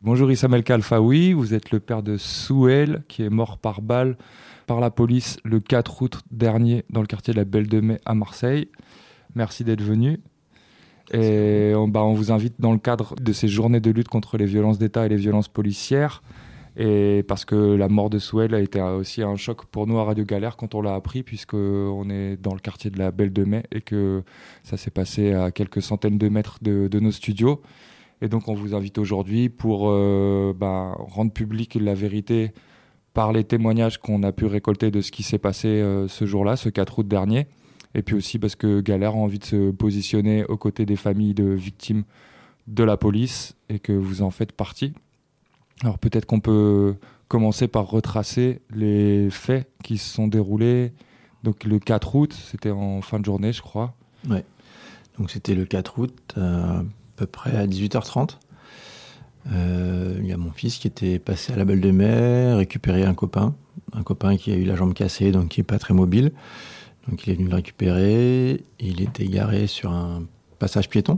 Bonjour Issam El Khalfaoui, vous êtes le père de Souheil qui est mort par balle par la police le 4 août dernier dans le quartier de la Belle de Mai à Marseille. Merci d'être venu. Et on vous invite dans le cadre de ces journées de lutte contre les violences d'État et les violences policières. Et parce que la mort de Souheil a été aussi un choc pour nous à Radio Galère quand on l'a appris, puisqu'on est dans le quartier de la Belle de Mai et que ça s'est passé à quelques centaines de mètres de nos studios. Et donc on vous invite aujourd'hui pour rendre publique la vérité par les témoignages qu'on a pu récolter de ce qui s'est passé ce jour-là, ce 4 août dernier. Et puis aussi parce que Galère a envie de se positionner aux côtés des familles de victimes de la police et que vous en faites partie. Alors peut-être qu'on peut commencer par retracer les faits qui se sont déroulés. Donc le 4 août, c'était en fin de journée, je crois. Ouais. Donc c'était le 4 août, à peu près à 18h30. Il y a mon fils qui était passé à la Belle de Mai, récupérer un copain qui a eu la jambe cassée, donc qui n'est pas très mobile. Donc il est venu le récupérer. Il était garé sur un passage piéton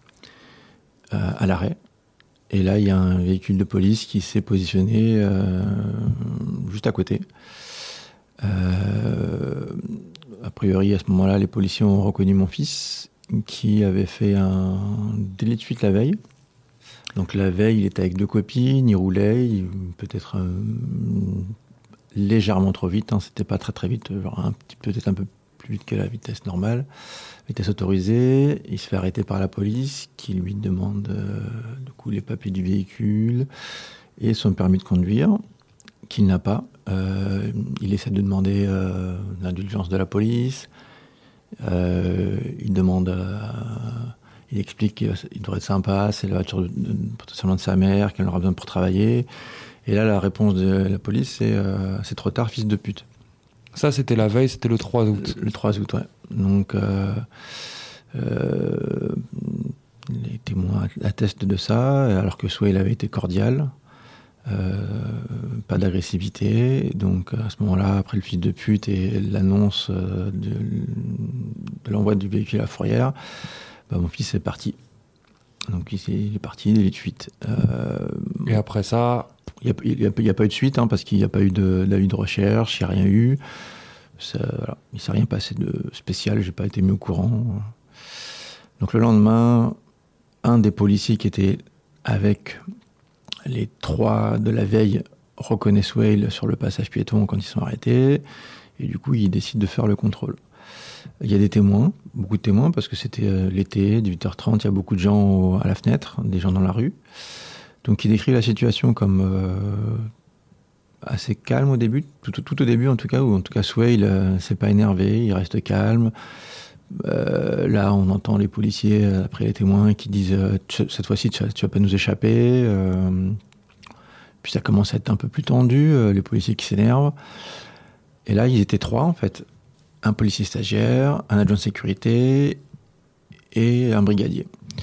à l'arrêt. Et là, il y a un véhicule de police qui s'est positionné juste à côté. A priori, à ce moment-là, les policiers ont reconnu mon fils qui avait fait un délit de fuite la veille. Donc la veille, il était avec 2 copines, il roulait, peut-être légèrement trop vite, c'était pas très très vite, genre peut-être un peu plus vite que la vitesse normale, vitesse autorisée. Il se fait arrêter par la police qui lui demande du coup les papiers du véhicule et son permis de conduire qu'il n'a pas. Il essaie de demander l'indulgence de la police. Il explique qu'il devrait être sympa, c'est la voiture potentiellement de sa mère, qu'elle aura besoin pour travailler. Et là, la réponse de la police, c'est trop tard, fils de pute. Ça, c'était la veille, c'était le 3 août. Le 3 août, ouais. Donc, les témoins attestent de ça, alors que Souheil avait été cordial. Pas d'agressivité. Donc, à ce moment-là, après le fils de pute et l'annonce de l'envoi du véhicule à la fourrière, mon fils est parti. Donc, il est parti, délit de fuite. Et après ça... Il n'y a pas eu de suite, parce qu'il n'y a pas eu d'avis de recherche, il n'y a rien eu. Voilà. Il ne s'est rien passé de spécial, je n'ai pas été mis au courant. Donc, le lendemain, un des policiers qui était avec les 3 de la veille reconnaît Souheil sur le passage piéton quand ils sont arrêtés. Et du coup, il décide de faire le contrôle. Il y a des témoins, beaucoup de témoins, parce que c'était l'été, 18h30, il y a beaucoup de gens à la fenêtre, des gens dans la rue. Donc il décrit la situation comme assez calme au début, tout au début en tout cas, où en tout cas Souheil s'est pas énervé, il reste calme. Là on entend les policiers, après les témoins, qui disent cette fois-ci tu vas pas nous échapper. Puis ça commence à être un peu plus tendu, les policiers qui s'énervent. Et là ils étaient 3 en fait. Un policier stagiaire, un adjoint de sécurité et un brigadier.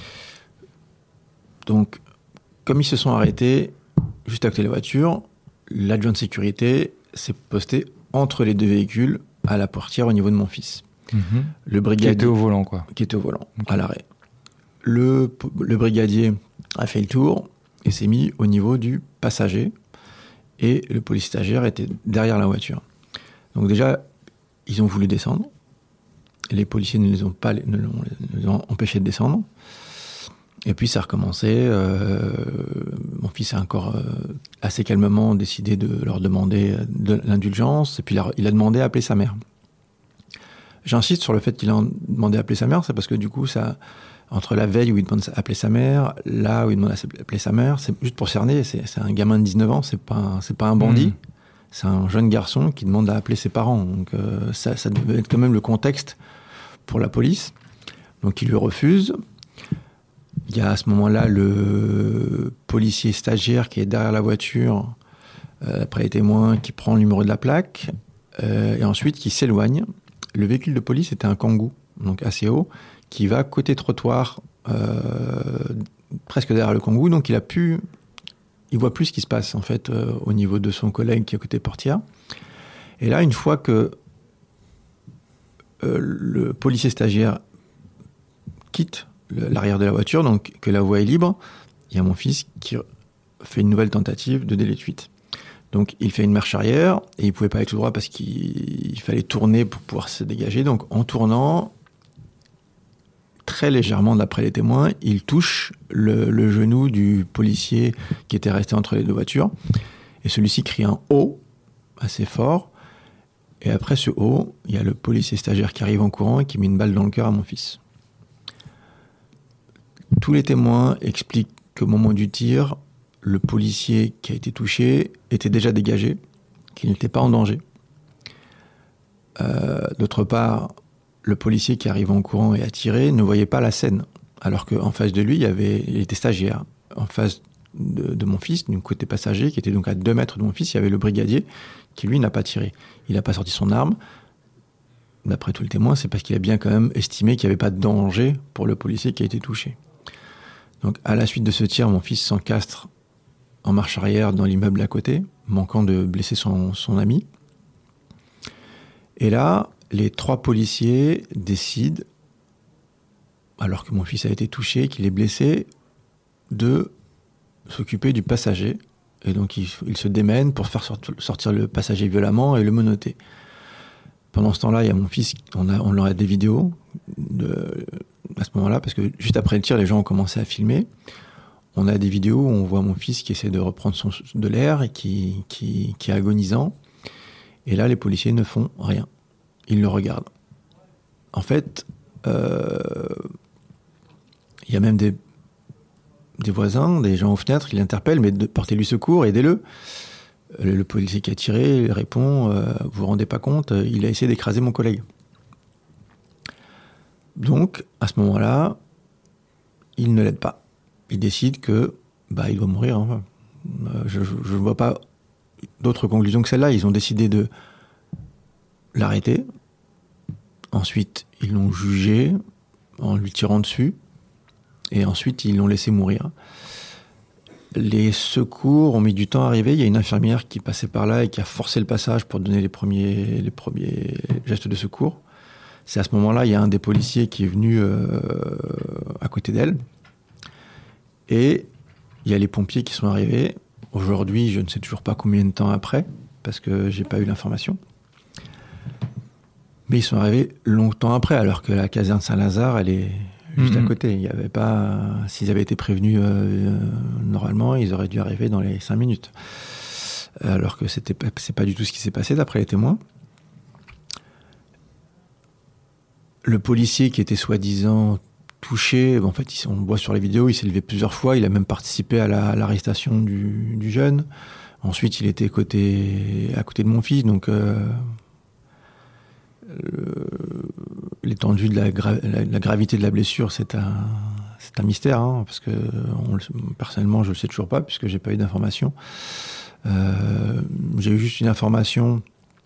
Donc, comme ils se sont arrêtés juste à côté de la voiture, l'adjoint de sécurité s'est posté entre les 2 véhicules à la portière au niveau de mon fils. Mmh. Le brigadier, qui était au volant, quoi. Qui était au volant, okay. À l'arrêt. Le brigadier a fait le tour et s'est mis au niveau du passager. Et le policier stagiaire était derrière la voiture. Donc déjà, ils ont voulu descendre. Les policiers ne les ont empêchés de descendre. Et puis ça a recommencé. Mon fils a encore assez calmement décidé de leur demander de l'indulgence. Et puis il a demandé à appeler sa mère. J'insiste sur le fait qu'il a demandé à appeler sa mère, c'est parce que du coup, ça, entre la veille où il demande à appeler sa mère, là où il demande à appeler sa mère, c'est juste pour cerner, c'est un gamin de 19 ans, c'est pas un bandit. C'est un jeune garçon qui demande à appeler ses parents. Donc ça devait être quand même le contexte pour la police. Donc il lui refuse. Il y a à ce moment-là le policier stagiaire qui est derrière la voiture, après les témoins, qui prend le numéro de la plaque, et ensuite qui s'éloigne. Le véhicule de police était un Kangoo, donc assez haut, qui va côté trottoir, presque derrière le Kangoo. Donc il voit plus ce qui se passe en fait au niveau de son collègue qui est à côté portière. Et là, une fois que le policier stagiaire quitte l'arrière de la voiture, donc que la voie est libre, il y a mon fils qui fait une nouvelle tentative de délit de fuite. Donc il fait une marche arrière et il ne pouvait pas aller tout droit parce qu'il fallait tourner pour pouvoir se dégager. Donc en tournant, très légèrement d'après les témoins, il touche le genou du policier qui était resté entre les deux voitures. Et celui-ci crie un « oh » assez fort. Et après ce « oh », il y a le policier stagiaire qui arrive en courant et qui met une balle dans le cœur à mon fils. Tous les témoins expliquent qu'au moment du tir, le policier qui a été touché était déjà dégagé, qu'il n'était pas en danger. D'autre part, le policier qui arrive en courant et a tiré ne voyait pas la scène, alors qu'en face de lui, il était stagiaire. En face de mon fils, du côté passager, qui était donc à 2 mètres de mon fils, il y avait le brigadier qui, lui, n'a pas tiré. Il n'a pas sorti son arme. D'après tous les témoins, c'est parce qu'il a bien quand même estimé qu'il n'y avait pas de danger pour le policier qui a été touché. Donc, à la suite de ce tir, mon fils s'encastre en marche arrière dans l'immeuble à côté, manquant de blesser son ami. Et là, les 3 policiers décident, alors que mon fils a été touché, qu'il est blessé, de s'occuper du passager. Et donc, ils se démènent pour faire sortir le passager violemment et le menotter. Pendant ce temps-là, il y a mon fils, on leur a des vidéos à ce moment-là, parce que juste après le tir, les gens ont commencé à filmer. On a des vidéos où on voit mon fils qui essaie de reprendre de l'air et qui est agonisant. Et là, les policiers ne font rien. Ils le regardent. En fait, il y a même des voisins, des gens aux fenêtres qui l'interpellent, mais portez-lui secours, aidez-le. Le policier qui a tiré répond vous vous rendez pas compte, il a essayé d'écraser mon collègue. Donc, à ce moment-là, il ne l'aide pas. Il décide que il doit mourir. Hein. Je ne vois pas d'autre conclusion que celle-là. Ils ont décidé de l'arrêter. Ensuite, ils l'ont jugé en lui tirant dessus. Et ensuite, ils l'ont laissé mourir. Les secours ont mis du temps à arriver. Il y a une infirmière qui passait par là et qui a forcé le passage pour donner les premiers gestes de secours. C'est à ce moment-là, il y a un des policiers qui est venu à côté d'elle. Et il y a les pompiers qui sont arrivés. Aujourd'hui, je ne sais toujours pas combien de temps après, parce que j'ai pas eu l'information. Mais ils sont arrivés longtemps après, alors que la caserne Saint-Lazare, elle est juste à côté. Il y avait pas, s'ils avaient été prévenus normalement, ils auraient dû arriver dans les 5 minutes. Alors que c'est pas du tout ce qui s'est passé d'après les témoins. Le policier qui était soi-disant touché, en fait, on le voit sur les vidéos, il s'est levé plusieurs fois, il a même participé à l'arrestation du jeune. Ensuite, il était à côté de mon fils, donc l'étendue de la gravité de la blessure, c'est un mystère, hein, parce que personnellement, je le sais toujours pas, puisque j'ai pas eu d'information. J'ai eu juste une information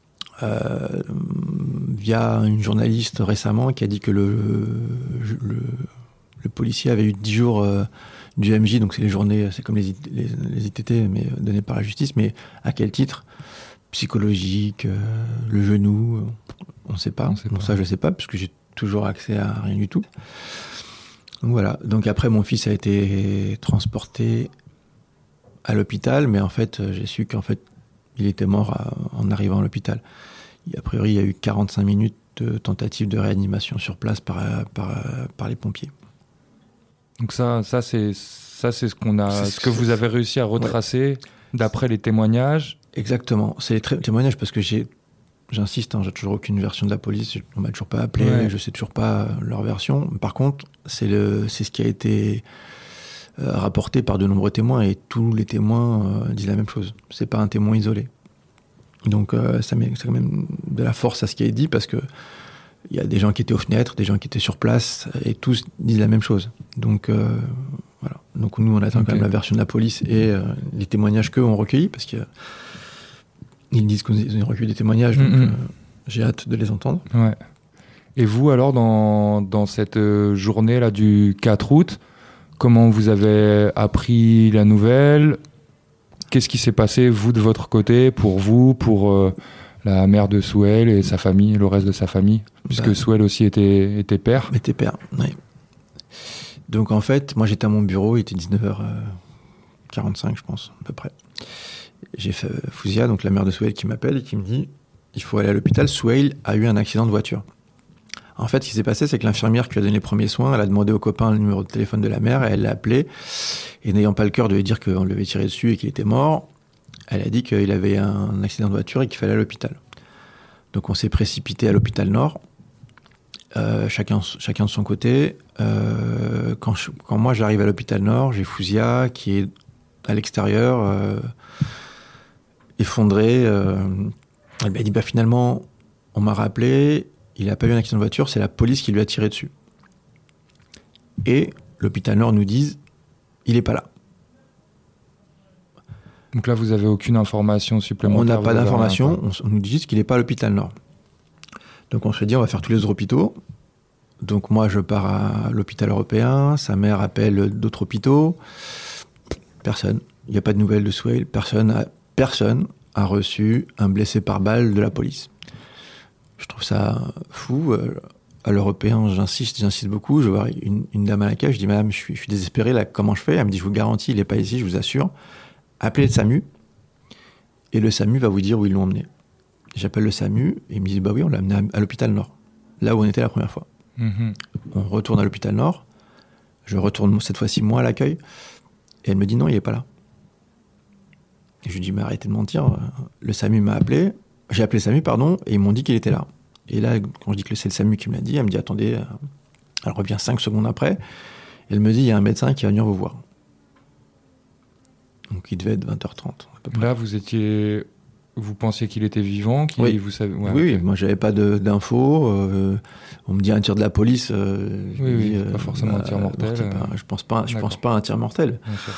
via une journaliste récemment qui a dit que le policier avait eu 10 jours du MJ, donc c'est les journées, c'est comme les ITT, mais données par la justice, mais à quel titre? Psychologique, le genou, on ne sait pas. Donc ça, je ne sais pas, puisque j'ai toujours accès à rien du tout. Donc voilà. Donc après, mon fils a été transporté à l'hôpital, mais en fait, j'ai su qu'en fait, il était mort en arrivant à l'hôpital. A priori, il y a eu 45 minutes de tentative de réanimation sur place par les pompiers. Donc ça c'est ce que vous avez réussi à retracer d'après les témoignages. Exactement. C'est les témoignages parce que j'insiste, j'ai toujours aucune version de la police. On m'a toujours pas appelé. Je sais toujours pas leur version. Par contre, c'est ce qui a été rapporté par de nombreux témoins et tous les témoins disent la même chose. C'est pas un témoin isolé. Donc ça met quand même de la force à ce qui est dit parce que il y a des gens qui étaient aux fenêtres, des gens qui étaient sur place et tous disent la même chose. Donc voilà. Donc nous on attend quand même la version de la police et les témoignages qu'eux ont recueillis parce qu'ils disent qu'ils ont recueilli des témoignages. Donc j'ai hâte de les entendre. Ouais. Et vous alors dans cette journée là du 4 août, comment vous avez appris la nouvelle ? Qu'est-ce qui s'est passé, vous, de votre côté, pour vous, pour la mère de Souheil et sa famille, le reste de sa famille, puisque Souheil aussi était père. Était père, oui. Donc en fait, moi j'étais à mon bureau, il était 19h 45, je pense, à peu près. J'ai fait Fouzia, donc la mère de Souheil, qui m'appelle et qui me dit il faut aller à l'hôpital, Souheil a eu un accident de voiture. En fait, ce qui s'est passé, c'est que l'infirmière qui lui a donné les premiers soins, elle a demandé au copain le numéro de téléphone de la mère, et elle l'a appelé, et n'ayant pas le cœur de lui dire qu'on lui avait tiré dessus et qu'il était mort, elle a dit qu'il avait un accident de voiture et qu'il fallait aller à l'hôpital. Donc on s'est précipité à l'hôpital Nord, chacun de son côté. Quand moi j'arrive à l'hôpital Nord, j'ai Fouzia qui est à l'extérieur, effondré. Elle m'a dit finalement, on m'a rappelé, il n'a pas eu un accident de voiture, c'est la police qui lui a tiré dessus. Et l'hôpital Nord nous dit, il n'est pas là. Donc là, vous n'avez aucune information supplémentaire? On n'a pas d'information, on nous dit juste qu'il n'est pas à l'hôpital Nord. Donc on se dit, on va faire tous les autres hôpitaux. Donc moi, je pars à l'hôpital européen, sa mère appelle d'autres hôpitaux. Personne. Il n'y a pas de nouvelles de Souheil. Personne a reçu un blessé par balle de la police. Je trouve ça fou. À l'européen, j'insiste beaucoup. Je vois une dame à l'accueil, je dis, madame, je suis désespéré, là, comment je fais? Elle me dit, je vous garantis, il n'est pas ici, je vous assure. Appelez le SAMU, et le SAMU va vous dire où ils l'ont emmené. J'appelle le SAMU, et ils me disent, oui, on l'a amené à l'hôpital Nord, là où on était la première fois. On retourne à l'hôpital Nord, je retourne cette fois-ci moi à l'accueil, et elle me dit, non, il n'est pas là. Et je lui dis, mais arrêtez de mentir, le SAMU m'a appelé, j'ai appelé le SAMU, pardon, et ils m'ont dit qu'il était là. Et là, quand je dis que c'est le SAMU qui me l'a dit, elle me dit, attendez, elle revient 5 secondes après, et elle me dit, il y a un médecin qui va venir vous voir. Donc il devait être 20h30 à peu près. Là, vous pensiez qu'il était vivant? Oui. Vous savez, oui, okay. Moi j'avais pas d'infos. On me dit un tir de la police. Pas forcément un tir mortel. Je pense pas à un tir mortel.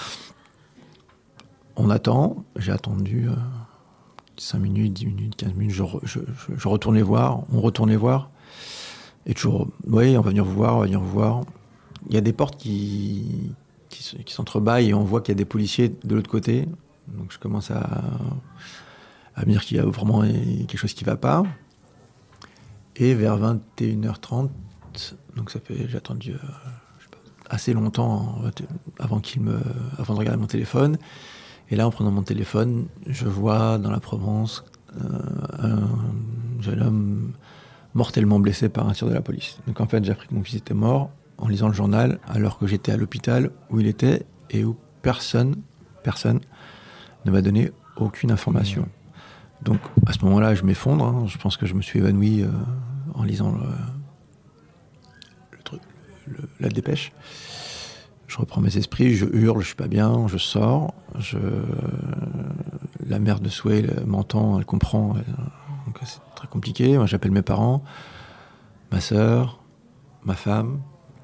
On attend. J'ai attendu 5 minutes, 10 minutes, 15 minutes. Je retourne les voir. On retourne les voir. Et toujours, oui, on va venir vous voir. Il y a des portes qui s'entrebâillent et on voit qu'il y a des policiers de l'autre côté. Donc je commence à me dire qu'il y a vraiment quelque chose qui ne va pas. Et vers 21h30, donc j'ai attendu assez longtemps avant de regarder mon téléphone. Et là, en prenant mon téléphone, je vois dans la Provence un jeune homme mortellement blessé par un tir de la police. Donc en fait, j'ai appris que mon fils était mort en lisant le journal, alors que j'étais à l'hôpital où il était et où personne ne m'a donné aucune information. Donc à ce moment-là, je m'effondre. Je pense que je me suis évanoui en lisant la dépêche. Je reprends mes esprits, je hurle, je suis pas bien, je sors. La mère de Souheil m'entend, elle comprend. Donc c'est très compliqué. Moi, j'appelle mes parents, ma sœur, ma femme.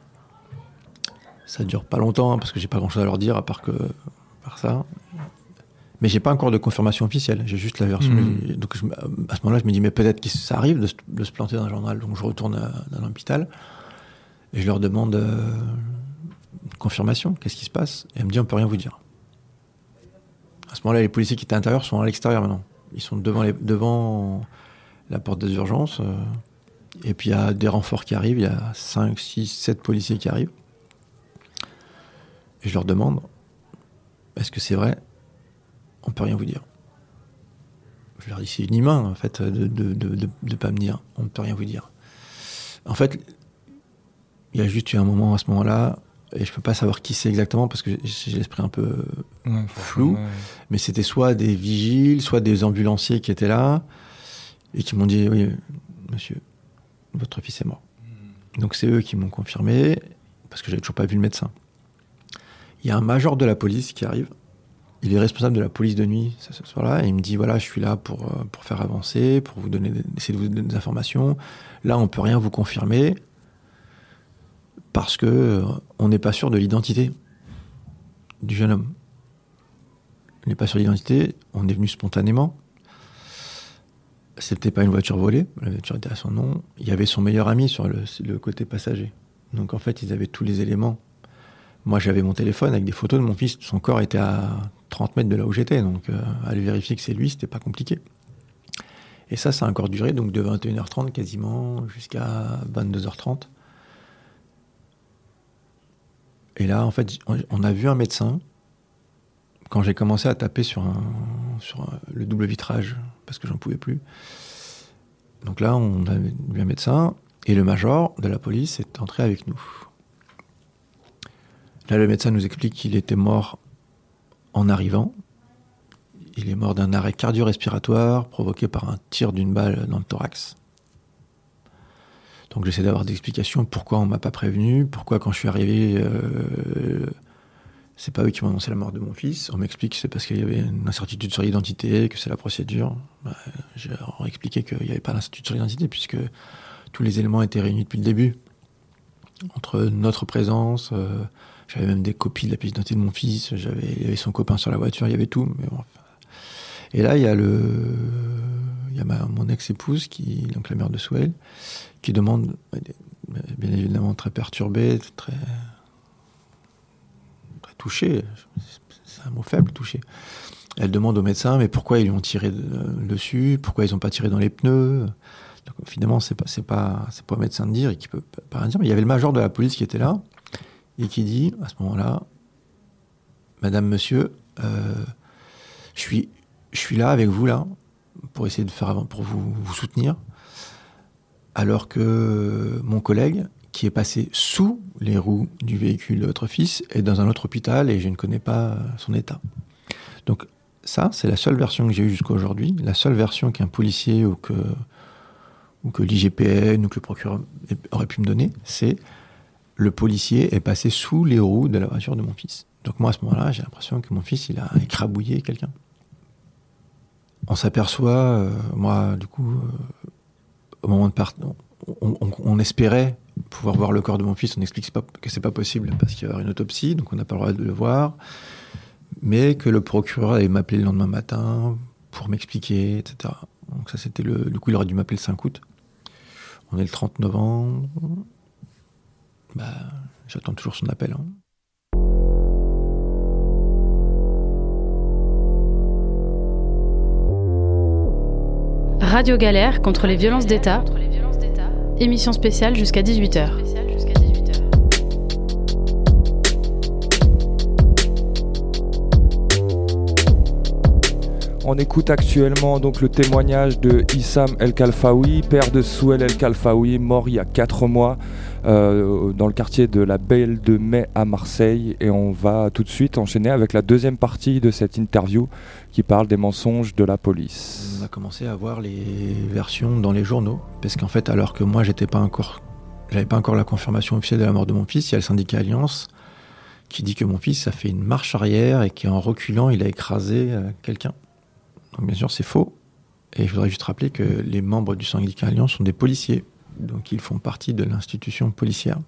Ça dure pas longtemps parce que j'ai pas grand-chose à leur dire à part ça. Mais j'ai pas encore de confirmation officielle. J'ai juste la version. Donc à ce moment-là, je me dis mais peut-être que ça arrive de se planter dans un journal. Donc je retourne dans l'hôpital et je leur demande une confirmation. Qu'est-ce qui se passe? Et elle me dit on peut rien vous dire. À ce moment-là, les policiers qui étaient à l'intérieur sont à l'extérieur maintenant. Ils sont devant la porte des urgences. Et puis il y a des renforts qui arrivent. Il y a 5, 6, 7 policiers qui arrivent. Et je leur demande, est-ce que c'est vrai? On peut rien vous dire. Je leur dis, c'est inhumain, en fait, de pas me dire, on ne peut rien vous dire. En fait, il y a juste eu un moment à ce moment-là, et je peux pas savoir qui c'est exactement, parce que j'ai l'esprit un peu flou, mais c'était soit des vigiles, soit des ambulanciers qui étaient là, et qui m'ont dit, oui, monsieur, votre fils est mort. Donc c'est eux qui m'ont confirmé, parce que j'avais toujours pas vu le médecin. Il y a un major de la police qui arrive. Il est responsable de la police de nuit ce soir-là. Et il me dit, voilà, je suis là pour faire avancer, pour essayer de vous donner des informations. Là, on ne peut rien vous confirmer parce qu'on n'est pas sûr de l'identité du jeune homme. On n'est pas sûr de l'identité. On est venu spontanément. C'était pas une voiture volée. La voiture était à son nom. Il y avait son meilleur ami sur le côté passager. Donc, en fait, ils avaient tous les éléments. Moi, j'avais mon téléphone avec des photos de mon fils. Son corps était à 30 mètres de là où j'étais. Donc, aller vérifier que c'est lui, c'était pas compliqué. Et ça a encore duré, donc de 21h30 quasiment jusqu'à 22h30. Et là, en fait, on a vu un médecin quand j'ai commencé à taper sur le double vitrage, parce que j'en pouvais plus. Donc là, on a vu un médecin, et le major de la police est entré avec nous. Là, le médecin nous explique qu'il était mort en arrivant. Il est mort d'un arrêt cardio-respiratoire provoqué par un tir d'une balle dans le thorax. Donc j'essaie d'avoir des explications. Pourquoi on ne m'a pas prévenu ? Pourquoi quand je suis arrivé, c'est pas eux qui m'ont annoncé la mort de mon fils ? On m'explique que c'est parce qu'il y avait une incertitude sur l'identité, que c'est la procédure. J'ai expliqué qu'il n'y avait pas d'incertitude sur l'identité puisque tous les éléments étaient réunis depuis le début. Entre notre présence, j'avais même des copies de la pièce d'identité de mon fils, il y avait son copain sur la voiture, il y avait tout. Mais bon. Et là, il y a mon ex-épouse, donc la mère de Souheil, qui demande, bien évidemment très perturbée, très touchée, c'est un mot faible, touchée. Elle demande au médecin, mais pourquoi ils lui ont tiré dessus, pourquoi ils n'ont pas tiré dans les pneus. Donc, finalement, c'est pas au médecin de dire, et qui peut pas rien dire, mais il y avait le major de la police qui était là, et qui dit, à ce moment-là, Madame, Monsieur, je suis là avec vous, là, pour essayer pour vous soutenir, alors que mon collègue, qui est passé sous les roues du véhicule de votre fils, est dans un autre hôpital et je ne connais pas son état. Donc ça, c'est la seule version que j'ai eue jusqu'à aujourd'hui, la seule version qu'un policier ou que l'IGPN ou que le procureur aurait pu me donner, c'est le policier est passé sous les roues de la voiture de mon fils. Donc moi, à ce moment-là, j'ai l'impression que mon fils, il a écrabouillé quelqu'un. On s'aperçoit, moi, du coup, au moment de partir, on espérait pouvoir voir le corps de mon fils. On explique que c'est pas possible parce qu'il va y avoir une autopsie, donc on n'a pas le droit de le voir. Mais que le procureur allait m'appeler le lendemain matin pour m'expliquer, etc. Donc ça, c'était du coup, il aurait dû m'appeler le 5 août. On est le 30 novembre. J'attends toujours son appel. Radio Galère contre les violences d'État. Émission spéciale jusqu'à 18h. On écoute actuellement donc le témoignage de Issam El Khalfaoui, père de Souheil El Khalfaoui, mort il y a 4 mois dans le quartier de la Belle de Mai à Marseille. Et on va tout de suite enchaîner avec la deuxième partie de cette interview qui parle des mensonges de la police. On a commencé à voir les versions dans les journaux, parce qu'en fait, alors que moi j'avais pas encore la confirmation officielle de la mort de mon fils, il y a le syndicat Alliance qui dit que mon fils a fait une marche arrière et qu'en reculant, il a écrasé quelqu'un. Donc bien sûr, c'est faux. Et je voudrais juste rappeler que les membres du syndicat Alliance sont des policiers. Donc ils font partie de l'institution policière.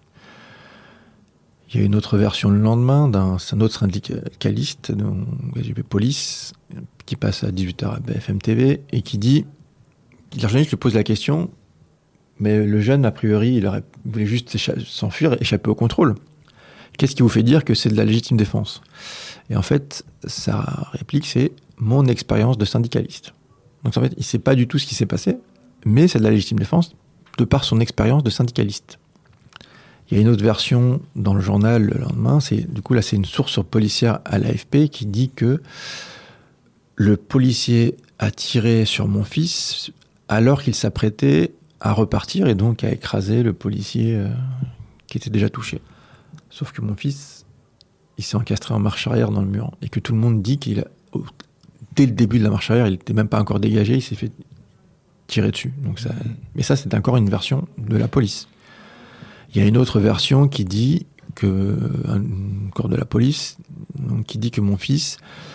Il y a une autre version le lendemain d'un autre syndicaliste, SGP Police, qui passe à 18h à BFM TV et qui dit... Le journaliste lui pose la question, mais le jeune, a priori, il voulait juste s'enfuir et échapper au contrôle. Qu'est-ce qui vous fait dire que c'est de la légitime défense ? Et en fait, sa réplique, c'est mon expérience de syndicaliste. Donc en fait, il ne sait pas du tout ce qui s'est passé, mais c'est de la légitime défense de par son expérience de syndicaliste. Il y a une autre version dans le journal le lendemain, c'est une source policière à l'AFP qui dit que le policier a tiré sur mon fils alors qu'il s'apprêtait à repartir et donc à écraser le policier qui était déjà touché. Sauf que mon fils, il s'est encastré en marche arrière dans le mur et que tout le monde dit dès le début de la marche arrière, il n'était même pas encore dégagé, il s'est fait tirer dessus. Mais ça, c'est encore une version de la police. Il y a une autre version qui dit un corps de la police, qui dit que mon fils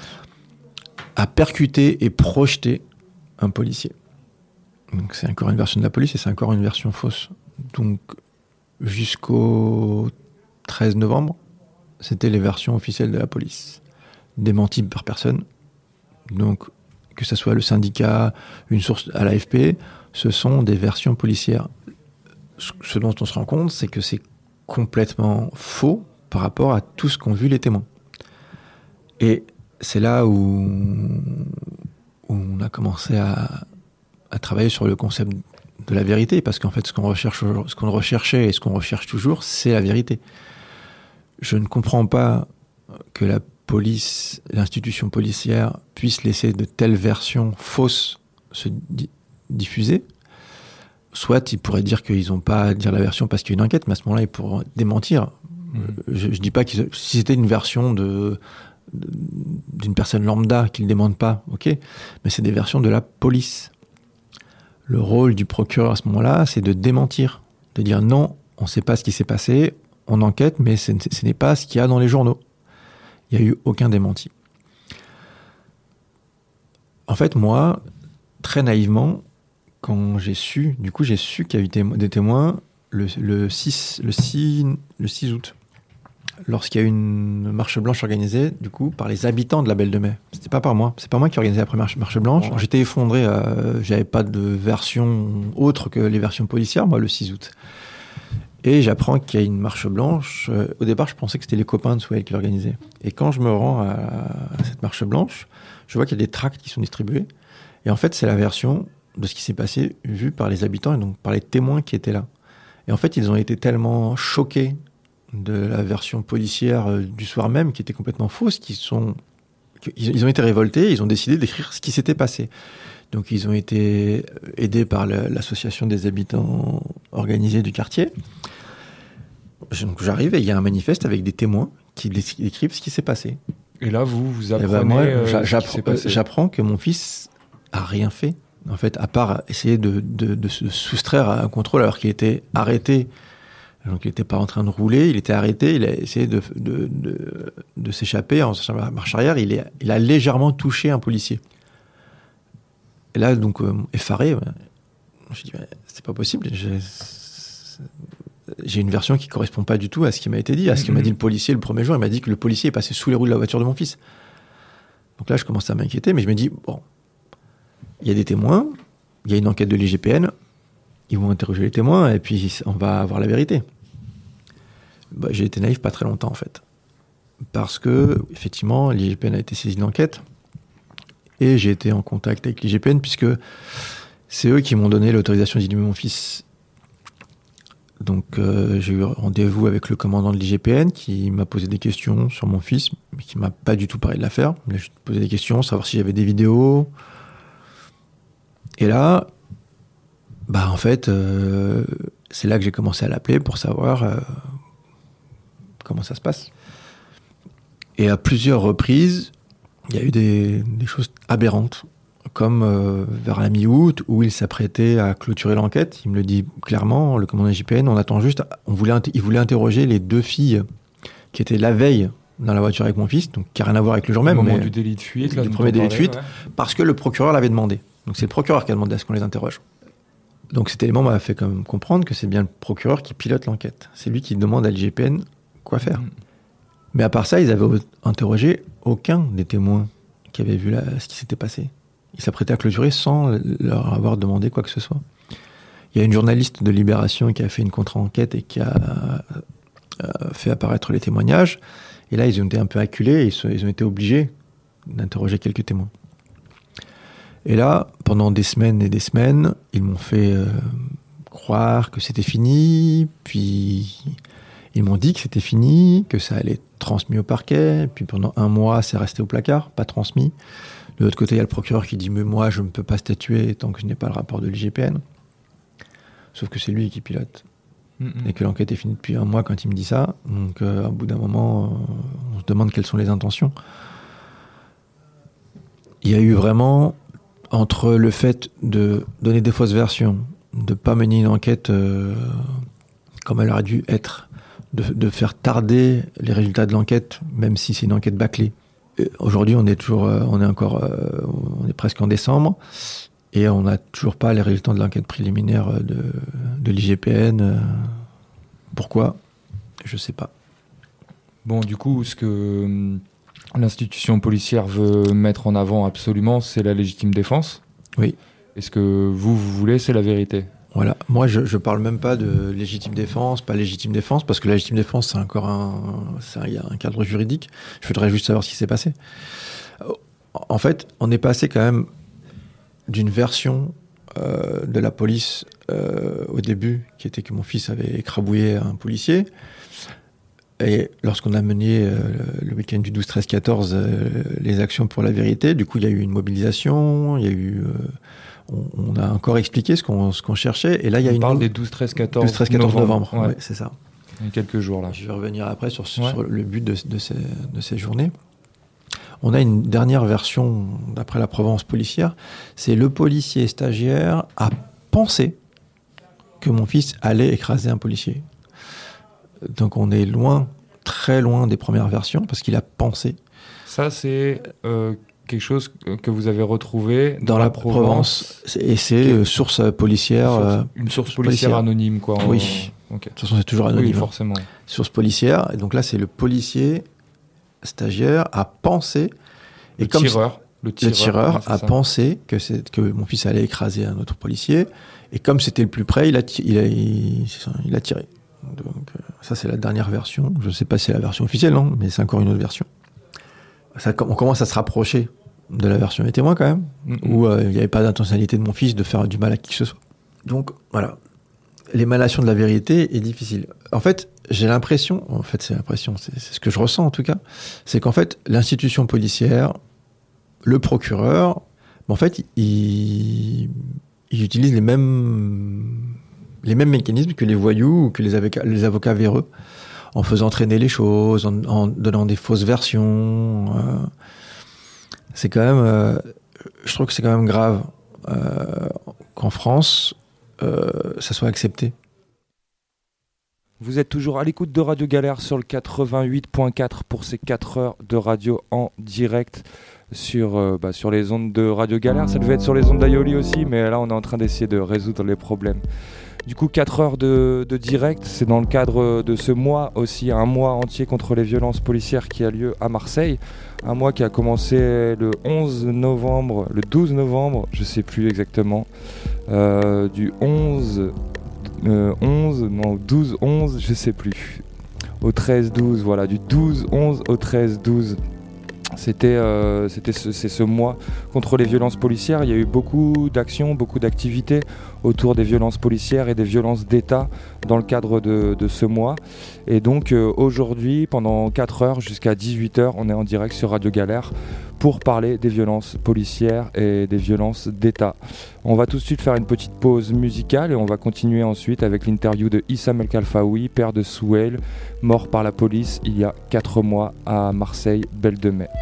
a percuté et projeté un policier. Donc c'est encore une version de la police et c'est encore une version fausse. Donc jusqu'au 13 novembre, c'était les versions officielles de la police, démenties par personne. Donc que ce soit le syndicat, une source à l'AFP, ce sont des versions policières. Ce dont on se rend compte, c'est que c'est complètement faux par rapport à tout ce qu'ont vu les témoins. Et c'est là où on a commencé à travailler sur le concept de la vérité, parce qu'en fait, ce qu'on recherchait et ce qu'on recherche toujours, c'est la vérité. Je ne comprends pas que police, l'institution policière puisse laisser de telles versions fausses se diffuser. Soit ils pourraient dire qu'ils n'ont pas à dire la version parce qu'il y a une enquête, mais à ce moment-là, ils pourront démentir. Je ne dis pas si c'était une version d'une personne lambda qu'ils ne démentent pas, ok, mais c'est des versions de la police. Le rôle du procureur à ce moment-là, c'est de démentir, de dire non, on ne sait pas ce qui s'est passé, on enquête, mais ce n'est pas ce qu'il y a dans les journaux. Il n'y a eu aucun démenti. En fait, moi, très naïvement, quand j'ai su qu'il y a eu des témoins le 6 août, lorsqu'il y a eu une marche blanche organisée, du coup, par les habitants de la Belle de Mai. C'était pas par moi. C'est pas moi qui organisais la première marche blanche. Ouais. J'étais effondré. J'avais pas de version autre que les versions policières, moi, le 6 août. Et j'apprends qu'il y a une marche blanche. Au départ, je pensais que c'était les copains de Souheil qui l'organisaient. Et quand je me rends à cette marche blanche, je vois qu'il y a des tracts qui sont distribués. Et en fait, c'est la version de ce qui s'est passé vue par les habitants et donc par les témoins qui étaient là. Et en fait, ils ont été tellement choqués de la version policière du soir même, qui était complètement fausse, ils ont été révoltés, ils ont décidé d'écrire ce qui s'était passé. Donc ils ont été aidés par l'association des habitants organisés du quartier. Donc j'arrive et il y a un manifeste avec des témoins qui décrivent ce qui s'est passé. Et là, vous apprenez ce qui s'est passé. J'apprends que mon fils a rien fait, en fait, à part essayer de se soustraire à un contrôle alors qu'il était arrêté. Donc il n'était pas en train de rouler, il était arrêté, il a essayé de s'échapper en marche arrière, il a légèrement touché un policier. Et là, donc, effaré, je dis, c'est pas possible, j'ai une version qui correspond pas du tout à ce qui m'a été dit, à ce que m'a dit le policier le premier jour. Il m'a dit que le policier est passé sous les roues de la voiture de mon fils. Donc là, je commence à m'inquiéter, mais je me dis, bon, il y a des témoins, il y a une enquête de l'IGPN, ils vont interroger les témoins et puis on va avoir la vérité. J'ai été naïf pas très longtemps en fait. Parce que, effectivement, l'IGPN a été saisie d'enquête et j'ai été en contact avec l'IGPN puisque c'est eux qui m'ont donné l'autorisation d'inhumer mon fils. Donc j'ai eu rendez-vous avec le commandant de l'IGPN qui m'a posé des questions sur mon fils, mais qui m'a pas du tout parlé de l'affaire. Il m'a juste posé des questions, savoir si j'avais des vidéos. Et là, en fait, c'est là que j'ai commencé à l'appeler pour savoir comment ça se passe. Et à plusieurs reprises, il y a eu des choses aberrantes, comme vers la mi-août, où il s'apprêtait à clôturer l'enquête. Il me le dit clairement, le commandant IGPN, il voulait interroger les 2 filles qui étaient la veille dans la voiture avec mon fils, donc qui n'a rien à voir avec le jour même. Au moment du délit de fuite. Du premier délit de fuite, ouais. Parce que le procureur l'avait demandé. Donc c'est le procureur qui a demandé à ce qu'on les interroge. Donc cet élément m'a fait quand même comprendre que c'est bien le procureur qui pilote l'enquête. C'est lui qui demande à l'IGPN quoi faire. Mais à part ça, ils avaient interrogé aucun des témoins qui avaient vu ce qui s'était passé. Ils s'apprêtaient à clôturer sans leur avoir demandé quoi que ce soit. Il y a une journaliste de Libération qui a fait une contre-enquête et qui a fait apparaître les témoignages. Et là, ils ont été un peu acculés et ils ont été obligés d'interroger quelques témoins. Et là, pendant des semaines et des semaines, ils m'ont fait croire que c'était fini, puis ils m'ont dit que c'était fini, que ça allait être transmis au parquet, puis pendant 1 mois, c'est resté au placard, pas transmis. De l'autre côté, il y a le procureur qui dit « Mais moi, je ne peux pas statuer tant que je n'ai pas le rapport de l'IGPN. » Sauf que c'est lui qui pilote. Et que l'enquête est finie depuis 1 mois quand il me dit ça. Donc, au bout d'un moment, on se demande quelles sont les intentions. Il y a eu vraiment... entre le fait de donner des fausses versions, de ne pas mener une enquête comme elle aurait dû être, de faire tarder les résultats de l'enquête, même si c'est une enquête bâclée. Aujourd'hui, on est presque en décembre, et on n'a toujours pas les résultats de l'enquête préliminaire de l'IGPN. Pourquoi ? Je ne sais pas. Bon, du coup, ce que l'institution policière veut mettre en avant absolument, c'est la légitime défense. Oui. Et ce que vous voulez, c'est la vérité. Voilà. Moi, je parle même pas de légitime défense, pas légitime défense, parce que la légitime défense, c'est encore il y a un cadre juridique. Je voudrais juste savoir ce qui s'est passé. En fait, on est passé quand même d'une version de la police au début, qui était que mon fils avait écrabouillé un policier, Et lorsqu'on a mené le week-end du 12, 13, 14 les actions pour la vérité, du coup il y a eu une mobilisation, il y a eu on a encore expliqué ce qu'on cherchait, et là il y a On parle des 12, 13, 14, 12, 13, 14 novembre. Ouais. Ouais, c'est ça. Il y a quelques jours là. Je vais revenir après sur le but de ces journées. On a une dernière version d'après la Provence policière, c'est le policier stagiaire a pensé que mon fils allait écraser un policier. Donc on est loin, très loin des premières versions, parce qu'il a pensé. Ça, c'est quelque chose que vous avez retrouvé dans la Provence. Et c'est source policière. Une source policière anonyme, quoi. Oui. Okay. De toute façon, c'est toujours anonyme. Oui, forcément. Source policière. Et donc là, c'est le policier stagiaire a pensé. Le tireur a pensé que mon fils allait écraser un autre policier. Et comme c'était le plus près, il a tiré. Donc ça, c'est la dernière version. Je ne sais pas si c'est la version officielle, non, mais c'est encore une autre version. On commence à se rapprocher de la version des témoins quand même, où il n'y avait pas d'intentionnalité de mon fils de faire du mal à qui que ce soit. Donc voilà, l'émanation de la vérité est difficile. En fait, c'est ce que je ressens en tout cas, c'est qu'en fait, l'institution policière, le procureur, en fait, il utilise les mêmes mécanismes que les voyous ou que les avocats véreux, en faisant traîner les choses, en donnant des fausses versions. C'est quand même, je trouve que c'est quand même grave qu'en France, ça soit accepté. Vous êtes toujours à l'écoute de Radio Galère sur le 88.4 pour ces 4 heures de radio en direct sur les ondes de Radio Galère. Ça devait être sur les ondes d'Aioli aussi, mais là on est en train d'essayer de résoudre les problèmes. Du coup, 4 heures de direct, c'est dans le cadre de ce mois aussi, un mois entier contre les violences policières qui a lieu à Marseille. Un mois qui a commencé le 12 novembre, je ne sais plus exactement, du 12-11, je ne sais plus, au 13-12, voilà, du 12-11 au 13-12. C'est ce mois contre les violences policières. Il y a eu beaucoup d'actions, beaucoup d'activités autour des violences policières et des violences d'État dans le cadre de ce mois. Et donc aujourd'hui, pendant 4 heures jusqu'à 18 heures, on est en direct sur Radio Galère pour parler des violences policières et des violences d'État. On va tout de suite faire une petite pause musicale et on va continuer ensuite avec l'interview de Issam El Khalfaoui, père de Souheil, mort par la police il y a 4 mois à Marseille, Belle de Mai.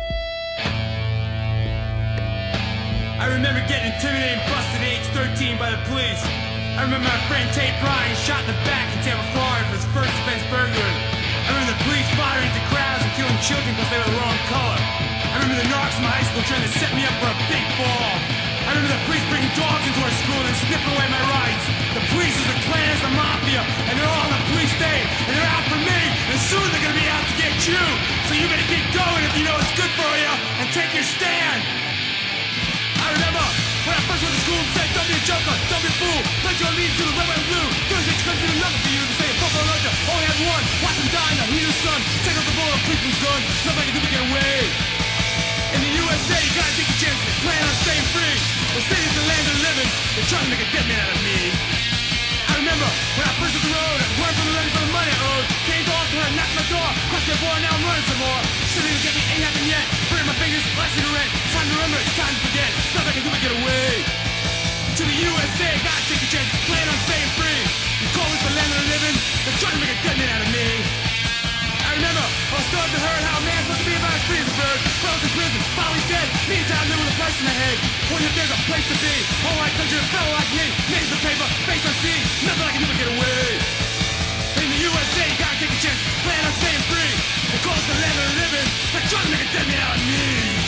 I remember getting intimidated and busted at age 13 by the police. I remember my friend Tate Bryan shot in the back in Tampa, Florida for his first offense burglary. I remember the police firing into crowds and killing children because they were the wrong color. I remember the narcs in my high school trying to set me up for a big fall. I remember the police bringing dogs into our school and sniffing away my rights. The police is the Klan, is the mafia, and they're all on the police state, and they're out for me, and soon they're gonna be out to get you. So you better keep going if you know it's good for you, and take your stand. I remember when I first went to school and said, don't be a joker, don't be a fool, pledge your allegiance to the red, white, and blue. Girls that couldn't do nothing for you to say, Buffalo Roger, only have one, watch them die in the heat of the sun, take up the bullet, policeman's gun, nothing I can do to get away. In the USA, you gotta take a chance, plan on staying free. The city's the land of the living, they're trying to make a dead man out of me. I remember when I first hit the road, running from the levy for the money I owed. Came to her, knocked my door, crossed the border, now I'm running some more. Something to get me ain't happened yet. Burning my fingers, last cigarette. Time to remember, it's time to forget. Nothing I can do but get away. To the USA, gotta take a chance, plan on staying free. You call this the land of the living, they're trying to make a dead man out of me. I remember, I was starting to heard how a man's supposed to be about a freezing bird. When I was in prison, finally dead, meantime living with a price in the head. When there's a place to be, whole white country, a fellow like me, names the paper, face on sea, nothing I can do but get away. In the USA, you gotta take a chance, plan on staying free. They call us the land of the living, they're trying to make a dead man out of me.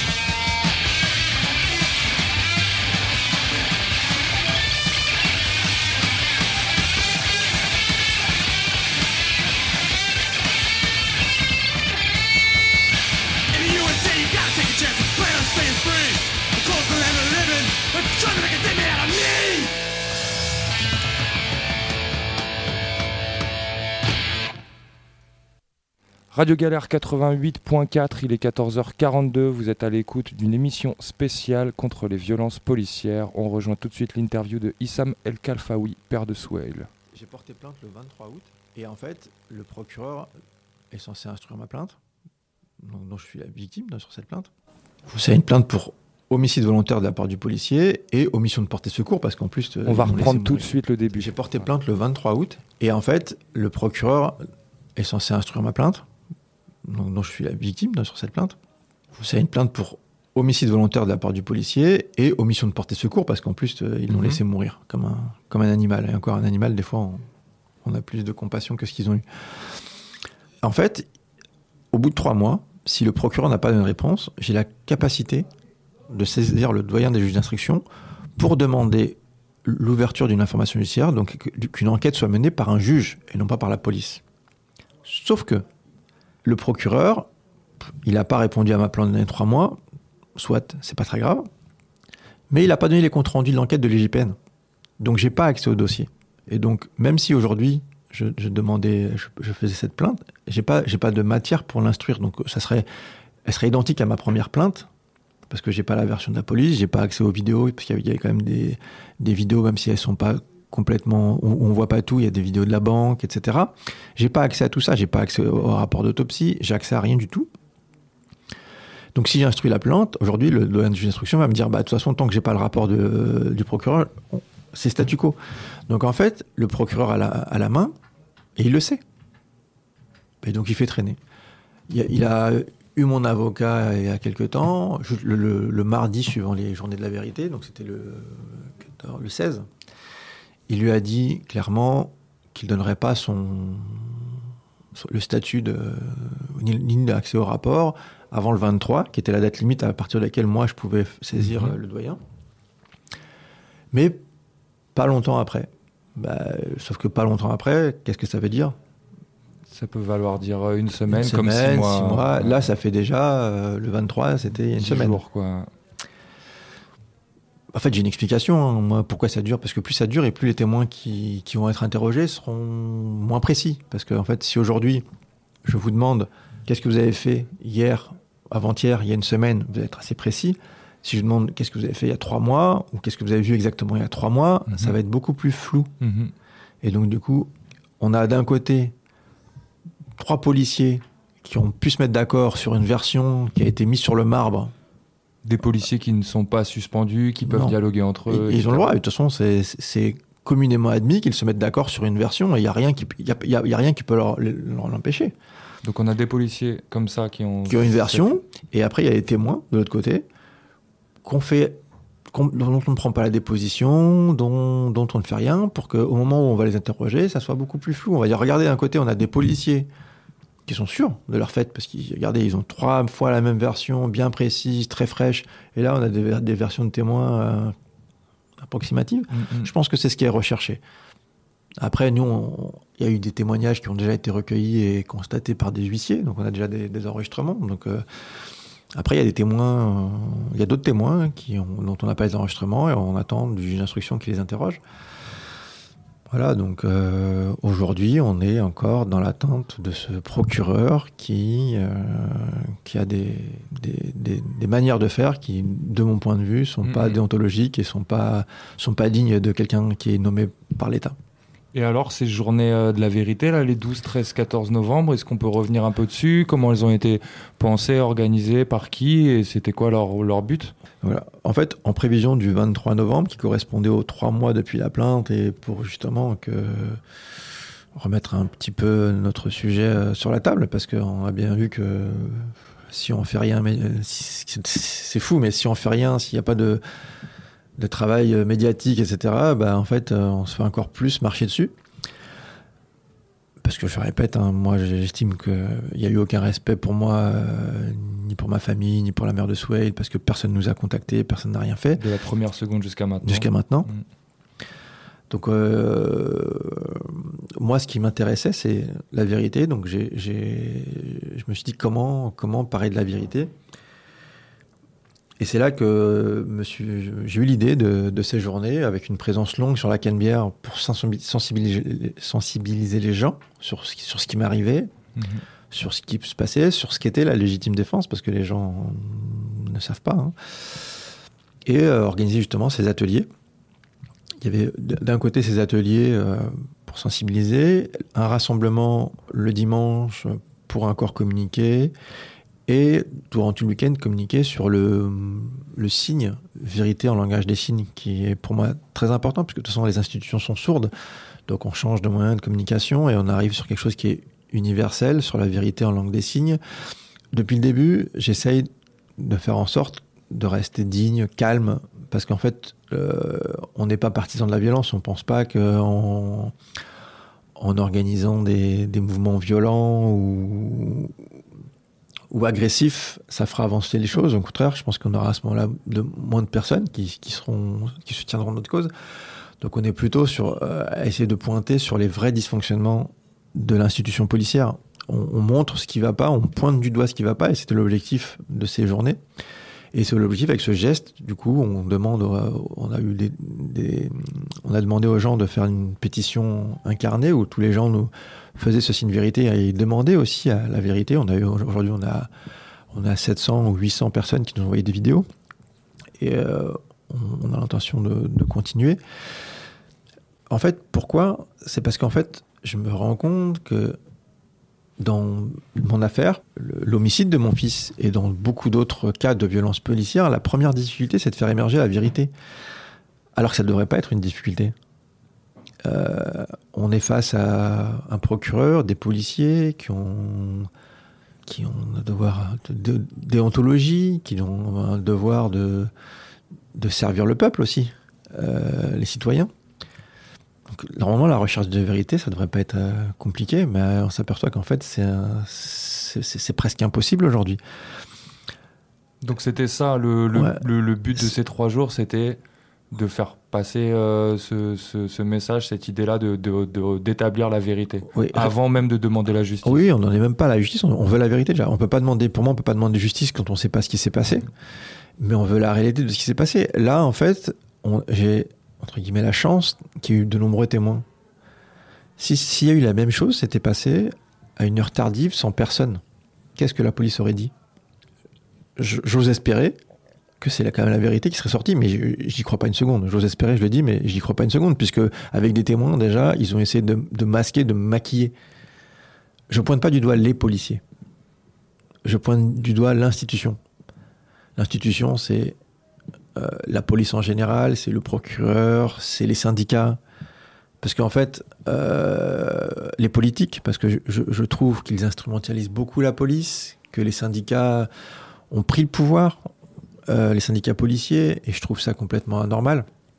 Radio Galère 88.4, il est 14h42, vous êtes à l'écoute d'une émission spéciale contre les violences policières. On rejoint tout de suite l'interview de Issam El Khalfaoui, père de Souheil. J'ai porté plainte le 23 août et en fait, le procureur est censé instruire ma plainte, dont je suis la victime sur cette plainte. C'est une plainte pour homicide volontaire de la part du policier et omission de porter secours, parce qu'en plus... On va reprendre tout de suite le début. J'ai porté plainte le 23 août, et en fait, le procureur est censé instruire ma plainte, dont je suis la victime sur cette plainte. C'est une plainte pour homicide volontaire de la part du policier et omission de porter secours, parce qu'en plus, ils l'ont laissé mourir comme un animal. Et encore, un animal, des fois, on a plus de compassion que ce qu'ils ont eu. En fait, au bout de 3 mois, si le procureur n'a pas donné de réponse, j'ai la capacité de saisir le doyen des juges d'instruction pour demander l'ouverture d'une information judiciaire, donc qu'une enquête soit menée par un juge et non pas par la police. Sauf que le procureur, il n'a pas répondu à ma plainte dans les 3 mois, soit, c'est pas très grave, mais il n'a pas donné les comptes rendus de l'enquête de l'IGPN. Donc j'ai pas accès au dossier. Et donc, même si aujourd'hui, je faisais cette plainte, j'ai pas de matière pour l'instruire. Donc elle serait identique à ma première plainte, parce que j'ai pas la version de la police, j'ai pas accès aux vidéos, parce qu'il y avait quand même des vidéos, même si elles sont pas complètement, on voit pas tout, il y a des vidéos de la banque, etc. J'ai pas accès à tout ça, j'ai pas accès au rapport d'autopsie, j'ai accès à rien du tout. Donc si j'instruis la plainte, aujourd'hui, le doyen de juge d'instruction va me dire, de toute façon, tant que j'ai pas le rapport du procureur, c'est statu quo. Donc en fait, le procureur a la main, et il le sait. Et donc il fait traîner. Il a eu mon avocat il y a quelque temps, le mardi suivant les journées de la vérité, donc c'était le 16. Il lui a dit clairement qu'il ne donnerait pas le statut ni d'accès au rapport avant le 23, qui était la date limite à partir de laquelle moi je pouvais saisir le doyen. Mais pas longtemps après. Sauf que pas longtemps après, qu'est-ce que ça veut dire ? Ça peut valoir dire une semaine, comme 6 mois. 6 mois. Là, ça fait déjà, le 23, c'était une semaine. 10 jours, quoi. En fait, j'ai une explication, moi, pourquoi ça dure. Parce que plus ça dure et plus les témoins qui vont être interrogés seront moins précis. Parce que, en fait, si aujourd'hui, je vous demande qu'est-ce que vous avez fait hier, avant-hier, il y a une semaine, vous allez être assez précis. Si je demande qu'est-ce que vous avez fait il y a 3 mois, ou qu'est-ce que vous avez vu exactement il y a 3 mois, ça va être beaucoup plus flou. Et donc, du coup, on a d'un côté 3 policiers qui ont pu se mettre d'accord sur une version qui a été mise sur le marbre. Des policiers qui ne sont pas suspendus, qui peuvent dialoguer entre eux. Ils ont le droit. De toute façon, c'est communément admis qu'ils se mettent d'accord sur une version et il n'y a rien qui peut l'empêcher. Donc on a des policiers comme ça qui ont une version, et après il y a des témoins de l'autre côté dont on ne prend pas la déposition, dont on ne fait rien, pour qu'au moment où on va les interroger, ça soit beaucoup plus flou. On va dire, regardez, d'un côté, on a des policiers qui sont sûrs de leur fait, parce qu'ils ont 3 fois la même version, bien précise, très fraîche, et là, on a des versions de témoins approximatives. Je pense que c'est ce qui est recherché. Après, nous, il y a eu des témoignages qui ont déjà été recueillis et constatés par des huissiers, donc on a déjà des enregistrements. Donc, après, il y a des témoins, il y a d'autres témoins dont on n'a pas les enregistrements et on attend du juge d'instruction qui les interroge. Voilà, donc aujourd'hui, on est encore dans l'attente de ce procureur qui a des manières de faire qui, de mon point de vue, sont pas déontologiques et sont pas dignes de quelqu'un qui est nommé par l'État. Et alors, ces journées de la vérité, là, les 12, 13, 14 novembre, est-ce qu'on peut revenir un peu dessus ? Comment elles ont été pensées, organisées, par qui ? Et c'était quoi leur but ? Voilà. En fait, en prévision du 23 novembre, qui correspondait aux 3 mois depuis la plainte, et pour justement remettre un petit peu notre sujet sur la table, parce qu'on a bien vu que si on fait rien, c'est fou, mais si on fait rien, s'il n'y a pas de travail médiatique, etc., en fait, on se fait encore plus marcher dessus. Parce que je répète, moi, j'estime qu'il n'y a eu aucun respect pour moi, ni pour ma famille, ni pour la mère de Souheil, parce que personne ne nous a contactés, personne n'a rien fait. De la première seconde jusqu'à maintenant. Donc, moi, ce qui m'intéressait, c'est la vérité. Donc, je me suis dit comment parler de la vérité. Et c'est là que j'ai eu l'idée de ces journées, avec une présence longue sur la Canebière pour sensibiliser les gens sur ce qui m'arrivait, sur ce qui se passait, sur ce qu'était la légitime défense, parce que les gens ne savent pas. Et organiser justement ces ateliers. Il y avait d'un côté ces ateliers pour sensibiliser, un rassemblement le dimanche pour encore communiquer et durant tout le week-end communiquer sur le signe vérité en langage des signes, qui est pour moi très important, puisque de toute façon les institutions sont sourdes, donc on change de moyen de communication et on arrive sur quelque chose qui est universel, sur la vérité en langue des signes. Depuis le début, j'essaye de faire en sorte de rester digne, calme, parce qu'en fait, on n'est pas partisan de la violence. On ne pense pas qu'en organisant des mouvements violents ou agressifs, ça fera avancer les choses. Au contraire, je pense qu'on aura à ce moment-là moins de personnes qui soutiendront notre cause. Donc on est plutôt à essayer de pointer sur les vrais dysfonctionnements de l'institution policière. On montre ce qui ne va pas, on pointe du doigt ce qui ne va pas, et c'était l'objectif de ces journées. Et c'est l'objectif avec ce geste. Du coup, on a demandé aux gens de faire une pétition incarnée où tous les gens nous faisaient ce signe de vérité et demandaient aussi à la vérité. Aujourd'hui, on a 700 ou 800 personnes qui nous ont envoyé des vidéos. Et on a l'intention de continuer. En fait, pourquoi ? C'est parce qu'en fait, je me rends compte que dans mon affaire, l'homicide de mon fils et dans beaucoup d'autres cas de violence policière, la première difficulté, c'est de faire émerger la vérité. Alors que ça ne devrait pas être une difficulté. On est face à un procureur, des policiers qui ont un devoir de déontologie, qui ont un devoir de servir le peuple aussi, les citoyens. Donc, normalement, la recherche de vérité, ça ne devrait pas être compliqué, mais on s'aperçoit qu'en fait, c'est presque impossible aujourd'hui. Donc c'était ça, le but de ces 3 jours, c'était de faire passer ce message, cette idée-là d'établir la vérité, oui, avant même de demander la justice. Oui, on n'en est même pas à la justice, on veut la vérité déjà. On peut pas demander justice quand on ne sait pas ce qui s'est passé, mais on veut la réalité de ce qui s'est passé. Là, en fait, j'ai entre guillemets la chance qu'il y ait eu de nombreux témoins. S'il y a eu la même chose, c'était passé à une heure tardive, sans personne. Qu'est-ce que la police aurait dit ? J'ose espérer que c'est quand même la vérité qui serait sortie, mais j'y crois pas une seconde. J'ose espérer, je le dis, mais j'y crois pas une seconde, puisque avec des témoins, déjà, ils ont essayé de masquer, de maquiller. Je pointe pas du doigt les policiers. Je pointe du doigt l'institution. L'institution, c'est la police en général, c'est le procureur, c'est les syndicats. Parce qu'en fait, les politiques, parce que je trouve qu'ils instrumentalisent beaucoup la police, que les syndicats ont pris le pouvoir, les syndicats policiers, et je trouve ça complètement anormal.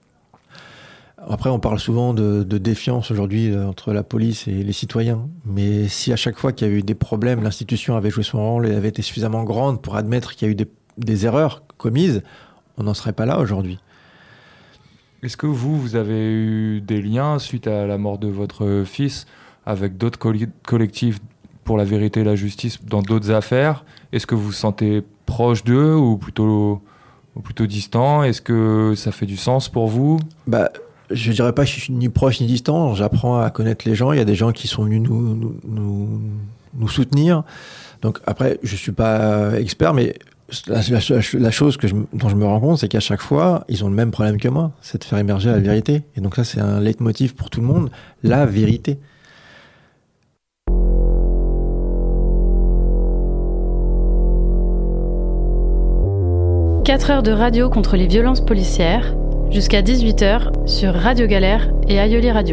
Après, on parle souvent de défiance aujourd'hui entre la police et les citoyens, mais si à chaque fois qu'il y a eu des problèmes, l'institution avait joué son rôle et avait été suffisamment grande pour admettre qu'il y a eu des erreurs commises, on n'en serait pas là aujourd'hui. Est-ce que vous avez eu des liens suite à la mort de votre fils avec d'autres collectifs pour la vérité et la justice dans d'autres affaires ? Est-ce que vous vous sentez proche d'eux ou plutôt distant ? Est-ce que ça fait du sens pour vous ? Je dirais pas que je suis ni proche ni distant. J'apprends à connaître les gens. Il y a des gens qui sont venus nous soutenir. Donc après, je suis pas expert, mais la chose dont je me rends compte, c'est qu'à chaque fois, ils ont le même problème que moi, c'est de faire émerger la vérité. Et donc ça, c'est un leitmotiv pour tout le monde, la vérité. « 4 heures de radio contre les violences policières, jusqu'à 18h sur Radio Galère et Aioli Radio. »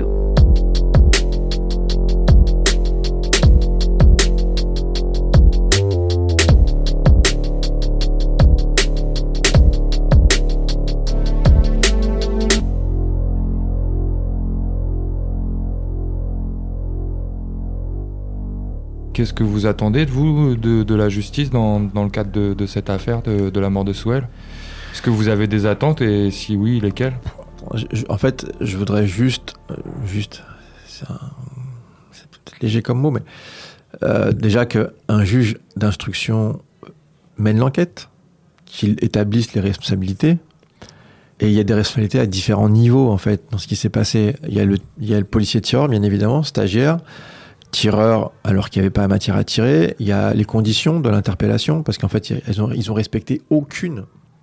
Qu'est-ce que vous attendez de vous, de la justice dans le cadre de cette affaire de la mort de Souheil ? Est-ce que vous avez des attentes et si oui, lesquelles ? En fait, je voudrais juste c'est peut-être léger comme mot, mais déjà qu'un juge d'instruction mène l'enquête, qu'il établisse les responsabilités. Et il y a des responsabilités à différents niveaux, en fait, dans ce qui s'est passé. Il y a le policier tireur, bien évidemment, stagiaire, tireur alors qu'il n'y avait pas matière à tirer. Il y a les conditions de l'interpellation, parce qu'en fait, ils ont respecté aucune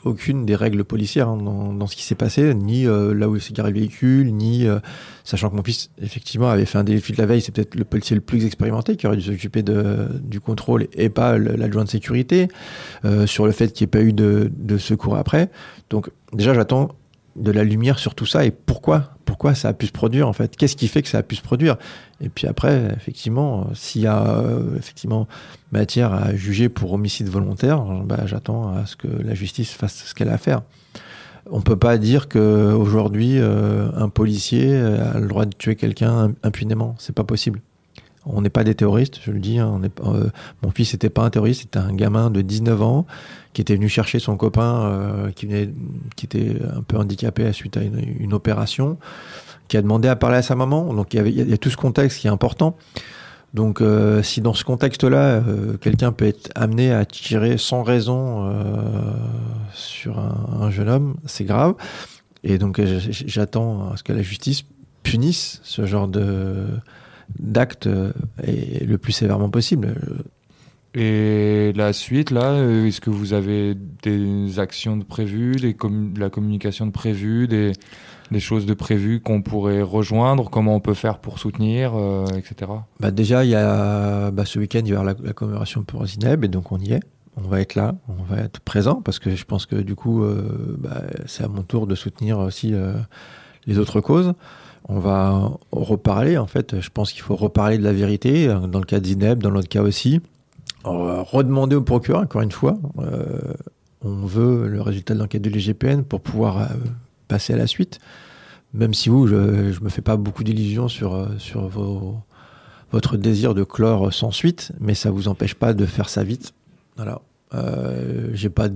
aucune des règles policières dans ce qui s'est passé, ni là où s'est garé le véhicule, ni sachant que mon fils effectivement avait fait un délit de fuite la veille, c'est peut-être le policier le plus expérimenté qui aurait dû s'occuper du contrôle et pas l'adjoint de sécurité, sur le fait qu'il n'y ait pas eu de secours après. Donc déjà j'attends de la lumière sur tout ça et pourquoi ça a pu se produire en fait, qu'est-ce qui fait que ça a pu se produire, et puis après effectivement s'il y a effectivement matière à juger pour homicide volontaire, j'attends à ce que la justice fasse ce qu'elle a à faire. On peut pas dire que aujourd'hui un policier a le droit de tuer quelqu'un impunément, c'est pas possible. On n'est pas des terroristes, je le dis. Mon fils n'était pas un terroriste, c'était un gamin de 19 ans qui était venu chercher son copain qui était un peu handicapé suite à une opération, qui a demandé à parler à sa maman. Donc il y a tout ce contexte qui est important. Donc si dans ce contexte-là, quelqu'un peut être amené à tirer sans raison sur un jeune homme, c'est grave. Et donc j'attends à ce que la justice punisse ce genre d'acte et le plus sévèrement possible. Et la suite, là, est-ce que vous avez des actions de prévues, la communication de prévues, des choses de prévues qu'on pourrait rejoindre, comment on peut faire pour soutenir, etc. Déjà, il y a ce week-end, il va y avoir la commémoration pour Zineb, et donc on y est. On va être là, on va être présent, parce que je pense que du coup, c'est à mon tour de soutenir aussi les autres causes. On va reparler, en fait. Je pense qu'il faut reparler de la vérité, dans le cas de Zineb, dans l'autre cas aussi. On va redemander au procureur, encore une fois. On veut le résultat de l'enquête de l'IGPN pour pouvoir passer à la suite. Même si je me fais pas beaucoup d'illusions sur votre désir de clore sans suite, mais ça vous empêche pas de faire ça vite. Voilà. J'ai pas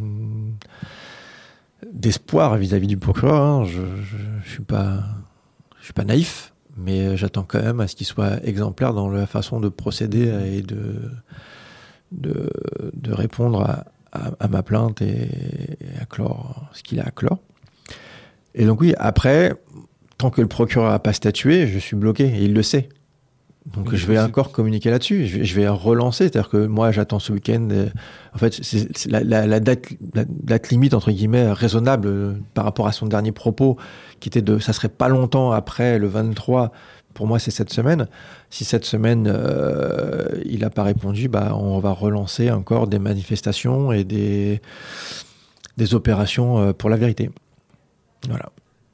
d'espoir vis-à-vis du procureur. Hein. Je suis pas naïf, mais j'attends quand même à ce qu'il soit exemplaire dans la façon de procéder et de répondre à ma plainte et à clore ce qu'il a à clore. Et donc oui, après, tant que le procureur n'a pas statué, je suis bloqué, et il le sait. Donc oui, je vais encore communiquer là-dessus, je vais relancer, c'est-à-dire que moi j'attends ce week-end, en fait c'est la date limite entre guillemets raisonnable par rapport à son dernier propos, qui était ça serait pas longtemps après le 23, pour moi c'est cette semaine. Si cette semaine il n'a pas répondu, on va relancer encore des manifestations et des opérations pour la vérité. Voilà.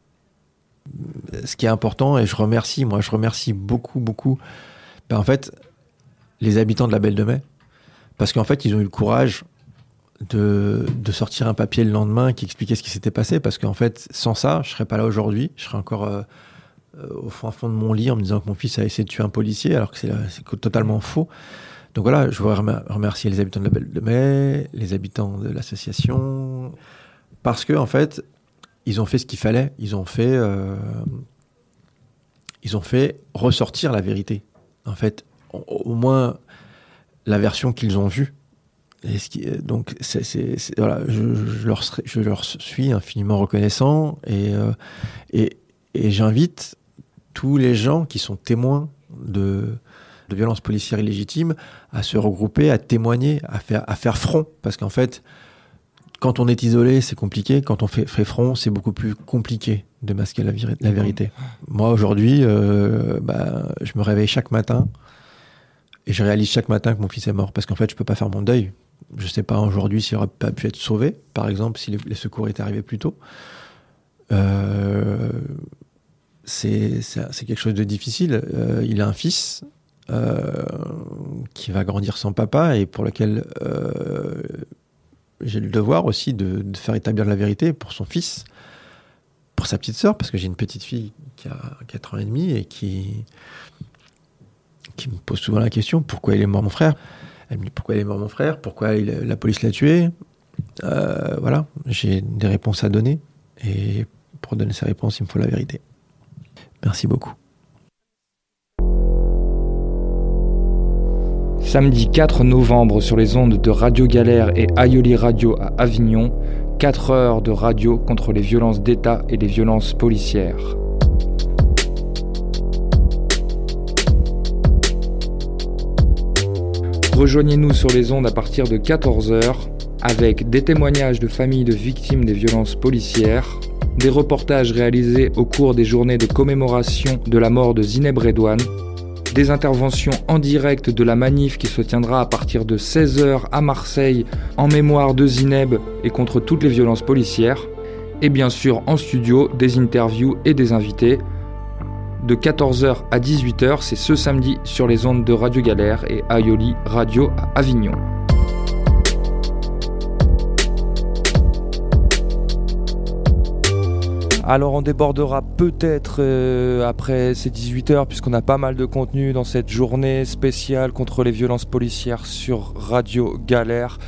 Ce qui est important, et je remercie beaucoup, en fait, les habitants de la Belle de Mai, parce qu'en fait, ils ont eu le courage de sortir un papier le lendemain qui expliquait ce qui s'était passé, parce qu'en fait, sans ça, je serais pas là aujourd'hui, je serais encore au fond de mon lit en me disant que mon fils a essayé de tuer un policier, alors que c'est totalement faux. Donc voilà, je voudrais remercier les habitants de la Belle de Mai, les habitants de l'association, parce que en fait, ils ont fait ce qu'il fallait. Ils ont fait ressortir la vérité. En fait, au moins la version qu'ils ont vue. Donc, voilà, je leur suis infiniment reconnaissant et j'invite tous les gens qui sont témoins de violences policières illégitimes à se regrouper, à témoigner, à faire front, parce qu'en fait, quand on est isolé, c'est compliqué. Quand on fait front, c'est beaucoup plus compliqué de masquer la vérité. Moi, aujourd'hui, je me réveille chaque matin et je réalise chaque matin que mon fils est mort. Parce qu'en fait, je peux pas faire mon deuil. Je sais pas aujourd'hui s'il aurait pas pu être sauvé, par exemple, si les secours étaient arrivés plus tôt. C'est quelque chose de difficile. Il a un fils qui va grandir sans papa et pour lequel... j'ai le devoir aussi de faire établir la vérité pour son fils, pour sa petite sœur, parce que j'ai une petite fille qui a 4 ans et demi et qui me pose souvent la question, pourquoi il est mort mon frère ? Elle me dit, pourquoi il est mort mon frère ? Pourquoi la police l'a tué ? Voilà, j'ai des réponses à donner, et pour donner ces réponses, il me faut la vérité. Merci beaucoup. Samedi 4 novembre sur les ondes de Radio Galère et Aioli Radio à Avignon, 4 heures de radio contre les violences d'État et les violences policières. Rejoignez-nous sur les ondes à partir de 14h. avec des témoignages de familles de victimes des violences policières, des reportages réalisés au cours des journées de commémoration de la mort de Zineb Redouane, des interventions en direct de la manif qui se tiendra à partir de 16h à Marseille en mémoire de Zineb et contre toutes les violences policières, et bien sûr en studio des interviews et des invités. De 14h à 18h, c'est ce samedi sur les ondes de Radio Galère et Aioli Radio à Avignon. Alors on débordera peut-être après ces 18h puisqu'on a pas mal de contenu dans cette journée spéciale contre les violences policières sur Radio Galère.